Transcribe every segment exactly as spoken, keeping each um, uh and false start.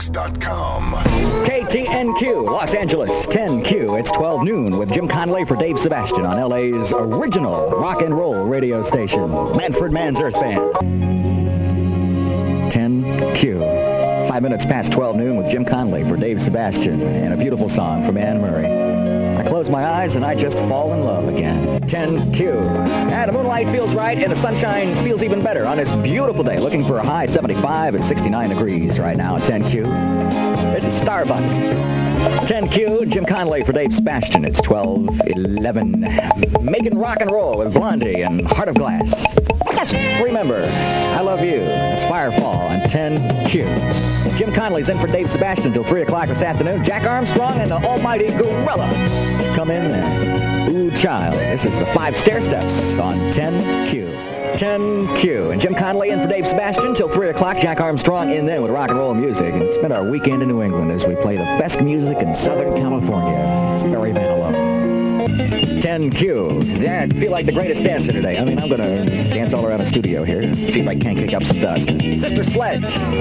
X dot com. K T N Q, Los Angeles, ten Q. It's twelve noon with Jim Conley for Dave Sebastian on L A's original rock and roll radio station, Manfred Mann's Earth Band. ten Q. Five minutes past twelve noon with Jim Conley for Dave Sebastian and a beautiful song from Anne Murray. I close my eyes and I just fall in love again. ten Q. And the moonlight feels right and the sunshine feels even better on this beautiful day. Looking for a high seventy-five and sixty-nine degrees right now at ten Q. This is Starbuck. ten Q, Jim Conley for Dave Sebastian. It's twelve eleven. Making rock and roll with Blondie and Heart of Glass. Just remember, I love you. It's Firefall on ten Q. Jim Conley's in for Dave Sebastian until three o'clock this afternoon. Jack Armstrong and the almighty Gorilla come in there. Ooh, child. This is the five stair steps on ten Q. ten Q. And Jim Conley in for Dave Sebastian until three o'clock. Jack Armstrong in then with rock and roll music. And spend our weekend in New England as we play the best music in Southern California. It's Barry Manilow. ten Q. Yeah, I feel like the greatest dancer today. I mean, I'm going to dance all around the studio here. See if I can't kick up some dust. Sister Sledge.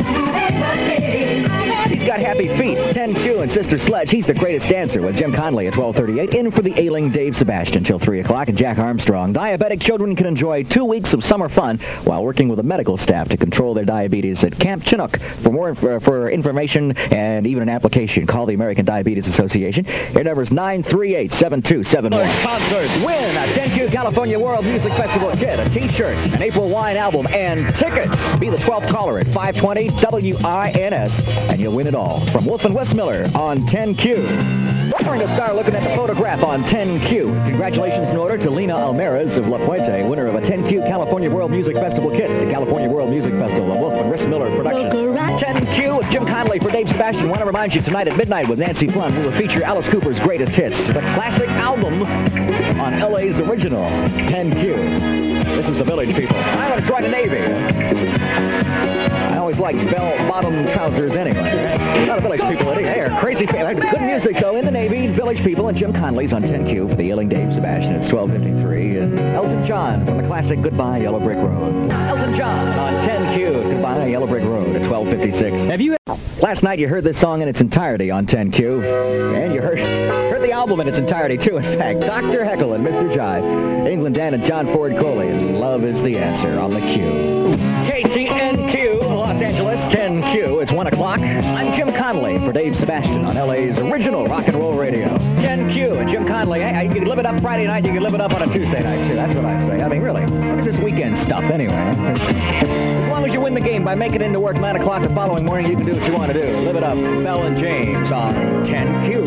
He's got happy feet. ten Q and Sister Sledge. He's the greatest dancer with Jim Conley at twelve thirty-eight. In for the ailing Dave Sebastian till three o'clock. And Jack Armstrong. Diabetic children can enjoy two weeks of summer fun while working with a medical staff to control their diabetes at Camp Chinook. For more for, for information and even an application, call the American Diabetes Association. Their number is nine three eight, seven two seven one. Concert. Win a ten Q California World Music Festival kit, a t-shirt, an April wine album, and tickets. Be the twelfth caller at five twenty W I N S, and you'll win it all. From Wolf and Westmiller on ten Q. We're going to start looking at the photograph on ten Q. Congratulations in order to Lena Almaraz of La Puente, winner of a ten Q California World Music Festival kit. The California World Music Festival, a Wolf and Westmiller production. ten Q with Jim Conley for Dave Sebastian. I want to remind you, tonight at midnight with Nancy Plum, we will feature Alice Cooper's greatest hits, the classic album on L A's original ten Q. This is the Village People. I want to join the Navy. I always like bell-bottom trousers anyway. Not the Village People. They are crazy. Good music, though, in the Navy. Village People and Jim Conley's on ten Q for the ailing Dave Sebastian. It's twelve fifty-three. And Elton John from the classic Goodbye Yellow Brick Road. Elton John on ten Q. Goodbye Yellow Brick Road at twelve fifty-six. Have you... Last night you heard this song in its entirety on ten Q. And you heard... heard the album in its entirety, too, in fact. Doctor Heckle and Mister Jive. England Dan and John Ford Coley. And Love is the Answer on the Q. K T N Q, Los Angeles, ten Q. It's one o'clock. I'm Jim Conley for Dave Sebastian on L A's original rock and roll radio. ten Q and Jim Conley. Hey, you can live it up Friday night. You can live it up on a Tuesday night, too. That's what I say. I mean, really, what is this weekend stuff, anyway? As long as you win the game by making it into work nine o'clock the following morning, you can do what you want to do. Live it up. Bell and James on ten Q.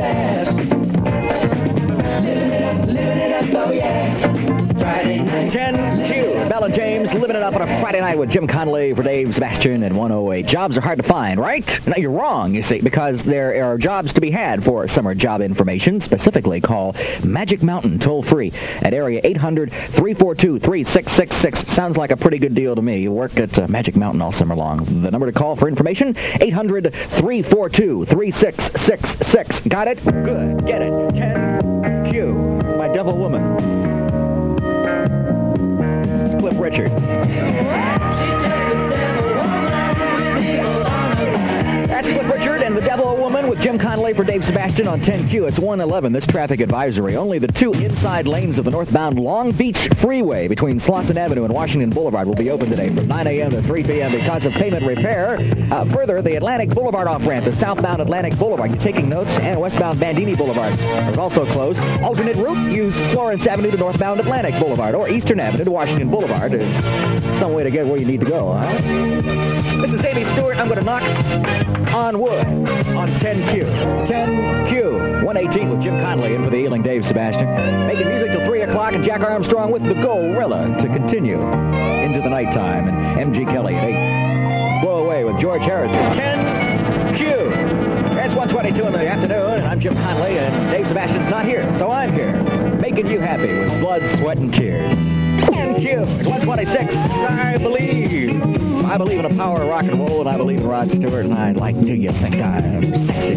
Living it up, living it up, oh yeah. Friday night. ten Q. Bell and James living it up on a Friday night with Jim Conley for Dave Sebastian and one oh eight. Jobs are hard to find, right? No, you're wrong, you see, because there are jobs to be had for summer job information. Specifically, call Magic Mountain toll-free at area eight hundred, three four two, three six six six. Sounds like a pretty good deal to me. You work at uh, Magic Mountain all summer long. The number to call for information, eight hundred, three four two, three six six six. Got it? Good. Get it. ten Q. My Devil Woman. Cliff Richard. That's Cliff Richard and the Devil Woman with Jim Conley for Dave Sebastian on ten Q. It's one eleven, this traffic advisory. Only the two inside lanes of the northbound Long Beach Freeway between Slauson Avenue and Washington Boulevard will be open today from nine a.m. to three p.m. because of pavement repair. Uh, further, the Atlantic Boulevard off-ramp, the southbound Atlantic Boulevard, you're taking notes, and westbound Bandini Boulevard is also closed. Alternate route, use Florence Avenue to northbound Atlantic Boulevard or Eastern Avenue to Washington Boulevard. There's some way to get where you need to go, huh? This is Amy Stewart. I'm going to knock on wood on ten Q. ten Q. one eighteen with Jim Conley in for the ailing Dave Sebastian. Making music till three o'clock and Jack Armstrong with the Gorilla to continue into the nighttime. And M G Kelly at eight. Blow away with George Harrison. ten Q. It's one twenty-two in the afternoon and I'm Jim Conley and Dave Sebastian's not here. So I'm here making you happy with blood, sweat, and tears. ten Q. It's one twenty-six. I believe. I believe in the power of rock and roll, and I believe in Rod Stewart, and I'd like to you think I'm sexy.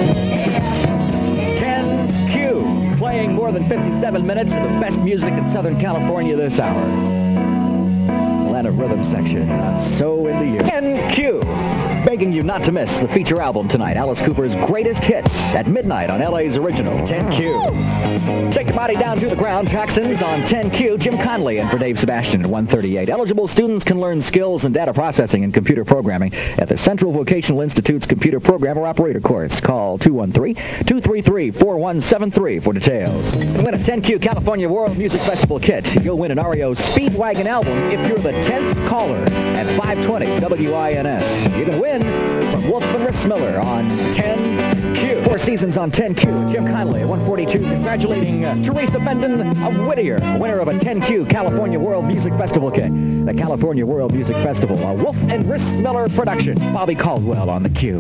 ten Q. Playing more than fifty-seven minutes of the best music in Southern California this hour. Atlanta Rhythm section. I'm so into you. ten Q. Big begging you not to miss the feature album tonight, Alice Cooper's Greatest Hits, at midnight on L A's original ten Q. Take your body down to the ground. Jackson's on ten Q. Jim Conley in for Dave Sebastian at one thirty-eight. Eligible students can learn skills in data processing and computer programming at the Central Vocational Institute's Computer Programmer Operator course. Call two one three, two three three, four one seven three for details. To win a ten Q California World Music Festival kit, you'll win an R E O Speedwagon album if you're the tenth caller at five twenty W I N S. You can win from Wolf and Rissmiller on ten Q. Four seasons on ten Q with Jim Conley at one forty-two. Congratulating uh, Teresa Fenton of Whittier, winner of a ten Q California World Music Festival kit. The California World Music Festival, a Wolf and Rissmiller production. Bobby Caldwell on the Q.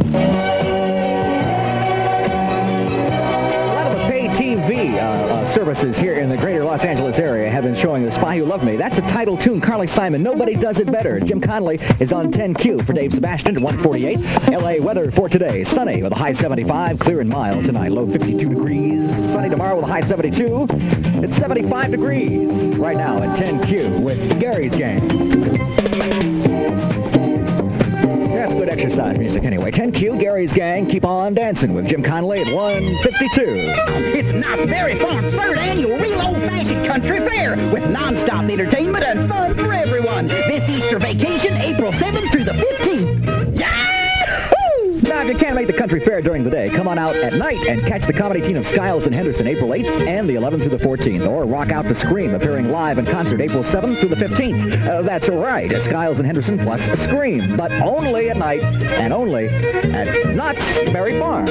T V uh, uh, services here in the greater Los Angeles area have been showing The Spy Who Loved Me. That's a title tune. Carly Simon, nobody does it better. Jim Conley is on ten Q for Dave Sebastian at one forty-eight. L A weather for today. Sunny with a high seventy-five. Clear and mild tonight. Low fifty-two degrees. Sunny tomorrow with a high seventy-two. It's seventy-five degrees right now at ten Q with Gary's Gang. That's good exercise music anyway. ten Q, Gary's Gang, keep on dancing with Jim Conley at one fifty-two. It's Knott's Berry Farm's third annual real old-fashioned country fair with non-stop entertainment and fun for everyone. This Easter vacation, April seventh through the fifteenth. Yahoo! Now, if you can't make the country fair during the day, come on out at night and catch the comedy team of Skiles and Henderson April eighth and the eleventh through the fourteenth. Or rock out to Scream, appearing live in concert April seventh through the fifteenth. Uh, that's right, Skiles and Henderson plus Scream, but only at night and only at Knott's Berry Farm.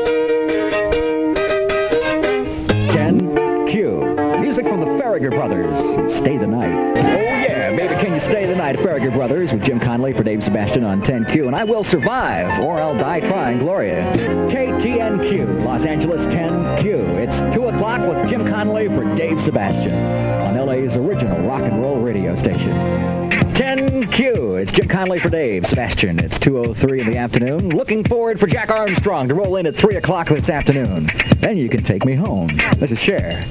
ten Q. Music from the Farragher Brothers. Stay the night. Oh yeah, baby, can you stay the night? Farragher Brothers with Jim Conley for Dave Sebastian on ten Q. And I will survive, or I'll die trying, Gloria. K T N Q, Los Angeles ten Q. It's two o'clock with Jim Conley for Dave Sebastian on L A's original rock and roll radio station. ten Q. It's Jim Conley for Dave Sebastian. It's two oh three in the afternoon. Looking forward for Jack Armstrong to roll in at three o'clock this afternoon. Then you can take me home. This is Cher.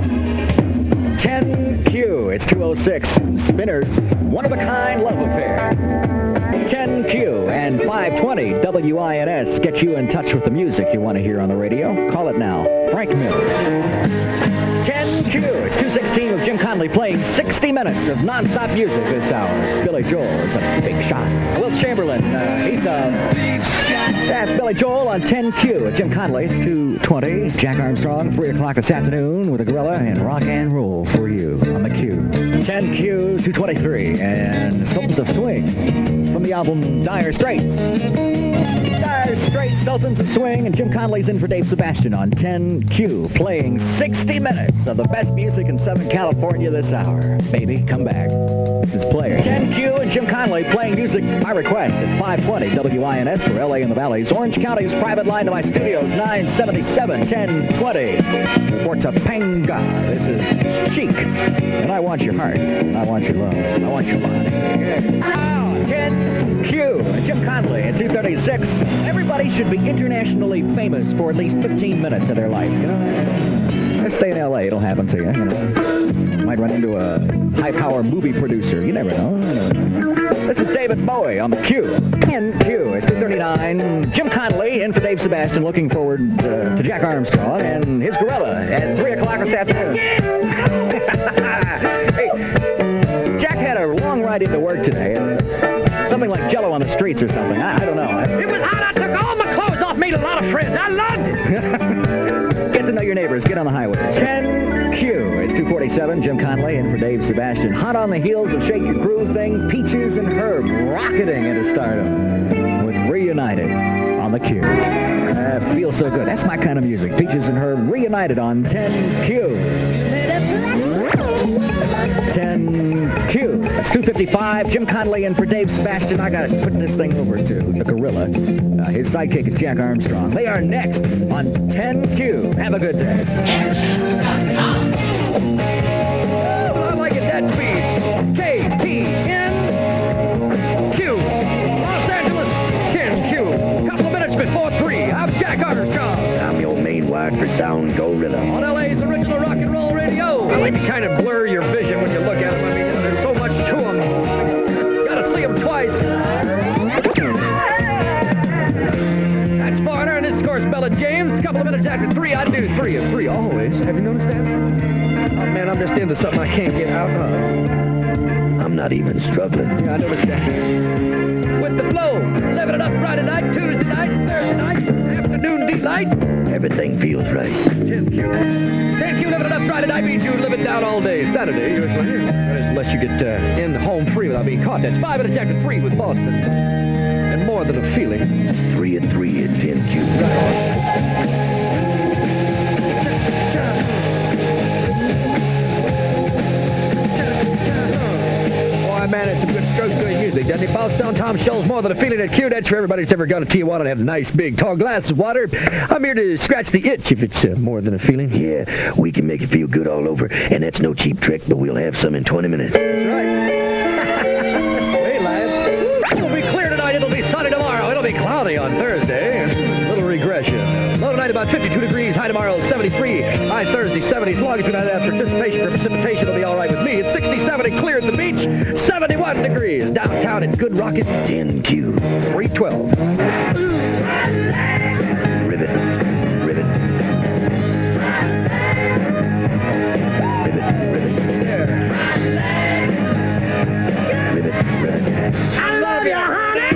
ten Q. It's two oh six. Spinners. One-of-a-kind love affair. ten Q and five twenty W I N S get you in touch with the music you want to hear on the radio. Call it now. Frank Mills. ten Q. It's two sixteen with Jim Conley playing sixty minutes of non-stop music this hour. Billy Joel is a big shot. Will Chamberlain, uh, he's a big shot. That's Billy Joel on ten Q at Jim Conley. It's two twenty. Jack Armstrong, three o'clock this afternoon with a gorilla and rock and roll for you on the Q. ten Q, two twenty-three, and Sultans of Swing from the album Dire Straits. Dire Straits, Sultans of Swing, and Jim Conley's in for Dave Sebastian on ten Q, playing sixty minutes of the best music in Southern California this hour. Baby, come back. This is Player. ten Q and Jim Conley playing music by request at five twenty W I N S for L A and the Valleys. Orange County's private line to my studios, nine seventy-seven, ten twenty. For Topanga, this is Chic. And I want your heart. I want your love. I want your body. Yeah. ten Q and Jim Conley at two thirty-six. Everybody should be internationally famous for at least fifteen minutes of their life. You know, let's stay in L A. It'll happen to you. You know, might run into a high-power movie producer. You never know. You never know. This is David Bowie on the Q. ten Q. It's two thirty-nine. Jim Conley in for Dave Sebastian. Looking forward uh, to Jack Armstrong and his gorilla at three o'clock this afternoon. Hey, Jack had a long ride into work today. And something like Jell-O on the streets or something. I, I don't know. It was hot. I took all my clothes off, made a lot of friends. I loved it. Get to know your neighbors. Get on the highways. ten Q. It's two forty-seven. Jim Conley in for Dave Sebastian. Hot on the heels of Shake Your Groove thing. Peaches and Herb rocketing into stardom with Reunited on the Q. That feels so good. That's my kind of music. Peaches and Herb reunited on ten Q. ten Q. It's two fifty-five. Jim Conley in for Dave Sebastian. I got to put this thing over to the gorilla. Uh, his sidekick is Jack Armstrong. They are next on ten Q. Have a good day. Oh, I like it that speed. K T N Q. Los Angeles, ten Q. Couple of minutes before three. I'm Jack Armstrong. I'm your main wide for Sound Gorilla. On L A's original rock and roll radio. I like to kind of blur your vision when you look at them. I mean, there's so much to them. Gotta see them twice. I do three and three always. Have you noticed that? Oh, man, I'm just into something I can't get out of. I'm not even struggling. Yeah, I noticed that. With the flow, living it up Friday night, Tuesday night, Thursday night, afternoon delight. Everything feels right. ten Q. ten Q living it up Friday night means you live it down all day. Saturday, usually. Unless you get uh, in home free without being caught. That's five minutes after three with Boston. And more than a feeling. Three and three at ten Q. Man, it's some good stroke good music, doesn't it? Boston, Tom Scholl's More Than a Feeling at Q. That's for everybody that's ever gone to Tijuana and have a nice, big, tall glass of water. I'm here to scratch the itch if it's uh, more than a feeling. Yeah, we can make it feel good all over, and that's no cheap trick, but we'll have some in twenty minutes. That's right. Hey, lads. It'll be clear tonight. It'll be sunny tomorrow. It'll be cloudy on Thursday. A little regression. Low tonight about fifty-two degrees. High tomorrow seventy-three. High Thursday seventy. As long as we don't have participation for precipitation, it'll be all right with me. It's sixty-seven and clear at the beach. seventy-one degrees. Downtown, it's good rocket. ten Q. three twelve. Rivet. Rivet. Rivet. Rivet. Rivet. Rivet. I love you, honey.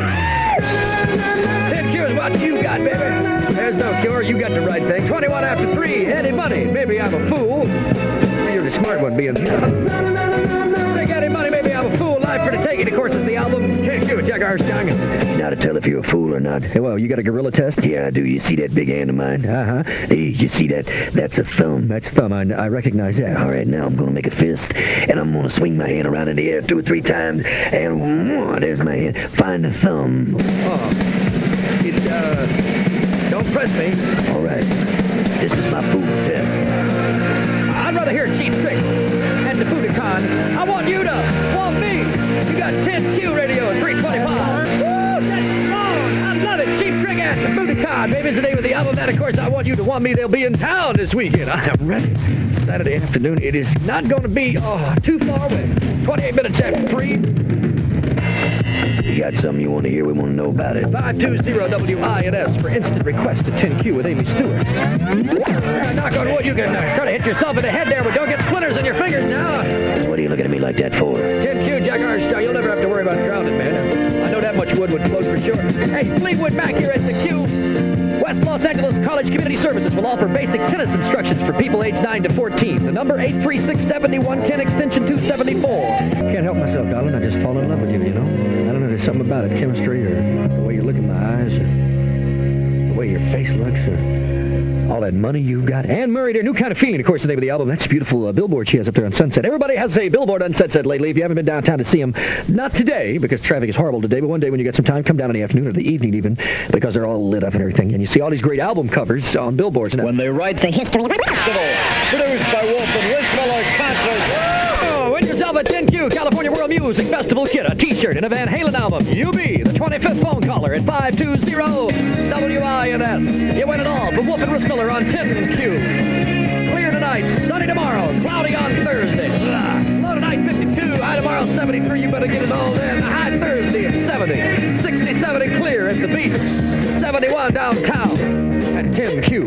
ten Q is what you got, baby. There's no cure. You got the right thing. twenty-one after three. Any money. Maybe I'm a fool. You're the smart one being here. Take any money. Maybe I'm a fool. Life for the taking. Of course, it's the album. ten Q with Jack Armstrong. You know how to tell if you're a fool or not? Hey, well, you got a gorilla test? Yeah, I do. You see that big hand of mine? Uh-huh. Hey, you see that? That's a thumb. That's thumb. I, I recognize that. All right, now I'm going to make a fist, and I'm going to swing my hand around in the air two or three times, and whoa, there's my hand. Find the thumb. Oh. It, uh... Don't press me. All right. This is my fool test. I'd rather hear a cheap trick at the Budokan. I want you to want me. You got ten Q radio at three twenty-five. Woo, that's wrong. I love it. Cheap trick at the Budokan. Baby is the name of the album. And, of course, I want you to want me. They'll be in town this weekend. I am ready. Saturday afternoon. It is not going to be oh, too far away. twenty-eight minutes after three. You got something you want to hear? We want to know about it. five two zero W I N S for instant request to ten Q with Amy Stewart. Uh, knock on wood, you can uh, try to hit yourself in the head there, but don't get splinters in your fingers now. What are you looking at me like that for? ten Q, Jack Armstrong, you'll never have to worry about drowning, man. I know that much wood would float for sure. Hey, Fleetwood Mac here at the Q. West Los Angeles College Community Services will offer basic tennis instructions for people aged nine to fourteen. The number eight three six, seven one one zero, extension two seventy-four. Can't help myself, darling. I just fall in love with you, you know? I don't know, there's something about it, chemistry, or the way you look in my eyes, or the way your face looks, or all that money you got. Anne Murray, their New Kind of Feeling, of course, the name of the album. That's a beautiful uh, billboard she has up there on Sunset. Everybody has a billboard on Sunset lately. If you haven't been downtown to see them, not today, because traffic is horrible today, but one day when you get some time, come down in the afternoon or the evening even, because they're all lit up and everything. And you see all these great album covers on billboards. And When they write the history of festival, produced by Wolf and Wismiller Concert. Oh, win yourself a ten Q California World Music Festival kit, a t-shirt, and a Van Halen album. You be the twenty-fifth phone caller at five two zero W I N S. You win it all from Wolf and Wismiller on ten Q. Clear tonight, sunny tomorrow, cloudy on Thursday. Low tonight fifty-two, high tomorrow seventy-three. You better get it all in. High Thursday at seventy. sixty-seven and clear at the beach. seventy-one downtown at ten Q.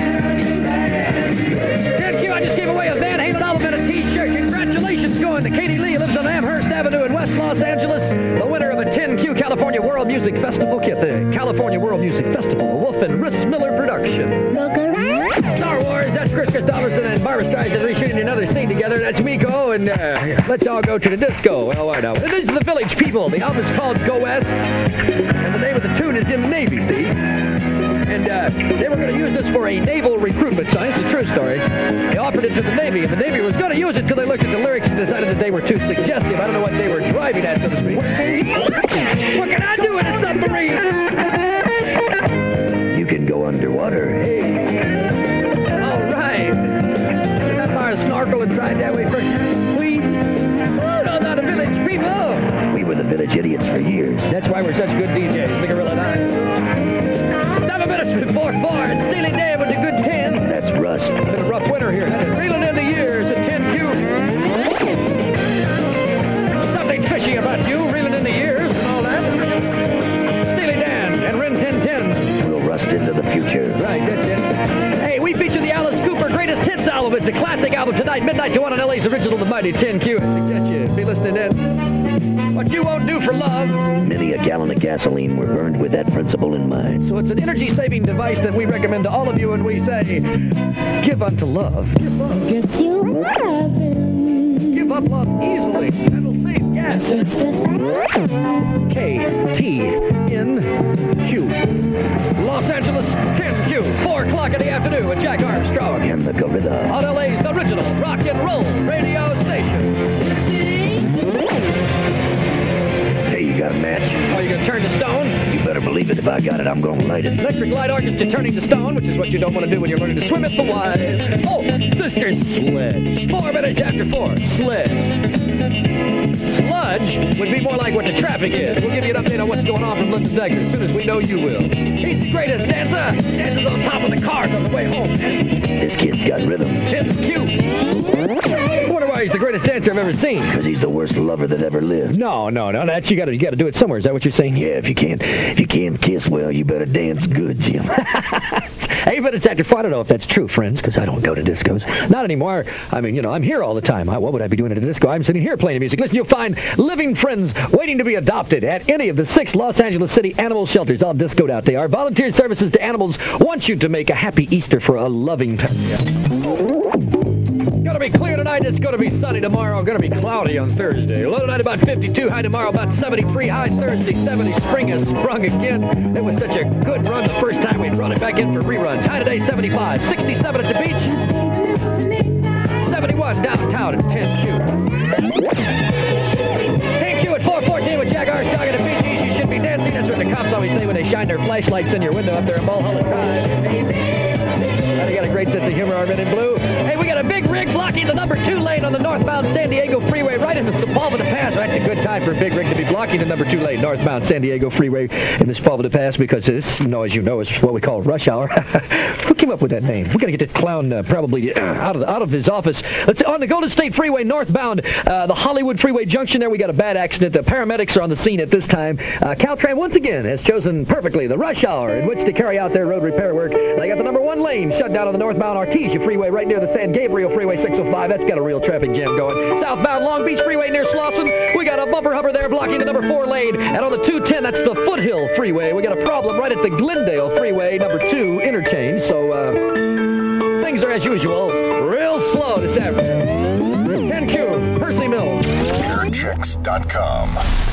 ten Q, I just gave away a Van Halen album and a t-shirt. Congratulations going to Katie Lee, who lives on Amherst Avenue in West Los Angeles, the winner of a ten Q California World Music Festival kit, the California World Music Festival, a Wolf and Rhys Miller production. Star Wars, that's Chris Christopherson and Barbara Streisand reshooting another scene together. That's Miko, and uh, let's all go to the disco. Well, why not? This is the Village People. The album is called Go West, and the name of the tune is In the Navy, see? And uh, they were going to use this for a naval recruitment sign. It's a true story. They offered it to the Navy, and the Navy was going to use it until they looked at the lyrics and decided that they were too suggestive. I don't know what they were driving at, so to speak. What can I do in a submarine? You can go underwater. Hey. All right. Is that fire snorkel and try it that way first? Please? Oh, no, not the Village People. We were the Village Idiots for years. That's why we're such good D Js, the Gorilla Nine. Seven minutes before four, and Steely Dan with the good ten. That's Rust. Been a rough winter here. Reeling in the years at ten Q. Something fishy about you, reeling in the years and all that. Steely Dan and Ren ten ten. We'll rust into the future. Right, that's it. Hey, we feature the one on L A's original, the mighty ten Q. To get you. Be listening in. What you won't do for love. Many a gallon of gasoline were burned with that principle in mind. So it's an energy-saving device that we recommend to all of you, and we say, give unto love. Give up. Just you loving. Give up love easily. That'll save gas. K T N Q. Los Angeles, ten Q. four o'clock in the afternoon with Jack Armstrong. And the gorilla. On L A's original rock and roll radio station. Hey, you got a match? Are you going to turn to stone? You better believe it. If I got it, I'm going to light it. Electric light orchestra turning to stone, which is what you don't want to do when you're learning to swim at the wide. Oh, Sister Sledge. Four minutes after four. Sledge. Sludge would be more like what the traffic is. We'll give you an update on what's going on from Linda Degger as soon as we know you will. He's the greatest dancer. Dances on top of the cars on the way home. This kid's got rhythm. It's cute. I wonder why he's the greatest dancer I've ever seen. Because he's the worst lover that ever lived. No, no, no. That's you got to you got to do it somewhere. Is that what you're saying? Yeah, if you can't, if you can't kiss well, you better dance good, Jim. Hey, but it's after four. I don't know if that's true, friends, because I don't go to discos. Not anymore. I mean, you know, I'm here all the time. I, what would I be doing at a disco? I'm sitting here playing music. Listen, you'll find living friends waiting to be adopted at any of the six Los Angeles City animal shelters. All discoed out. They are volunteer services to animals. Want you to make a happy Easter for a loving pet. Gonna be clear tonight. It's gonna be sunny tomorrow. Gonna be cloudy on Thursday. Low tonight about fifty-two. High tomorrow about seventy-three. High Thursday seventy. Spring has sprung again. It was such a good run the first time we brought it back in for reruns. High today seventy-five. sixty-seven at the beach. seventy-one downtown at ten Q. ten Q at four fourteen with Jack Armstrong at the beach. You should be dancing. That's what the cops always say when they shine their flashlights in your window up there in Mulholland Drive. They got a great sense of humor, our men in blue. Hey, we got a big rig blocking the number two lane on the northbound San Diego Freeway right in the Sepulveda Pass. That's a good time for a big rig to be blocking the number two lane northbound San Diego Freeway in the Sepulveda Pass because this, you know, as you know, is what we call rush hour. Who came up with that name? We got to get this clown uh, probably uh, out of out of his office. Let's, on the Golden State Freeway northbound, uh, the Hollywood Freeway Junction there, we got a bad accident. The paramedics are on the scene at this time. Uh, Caltrans once again has chosen perfectly the rush hour in which to carry out their road repair work. They got the number one lane shut down on the northbound Artesia Freeway right near the San Gabriel Freeway six oh five. That's got a real traffic jam going. Southbound Long Beach Freeway near Slauson, we got a bumper hover there blocking the number four lane. And on the two ten, that's the Foothill Freeway. We got a problem right at the Glendale Freeway number two interchange. So uh, things are as usual, real slow this afternoon. ten Q, Percy Mills. air checks dot com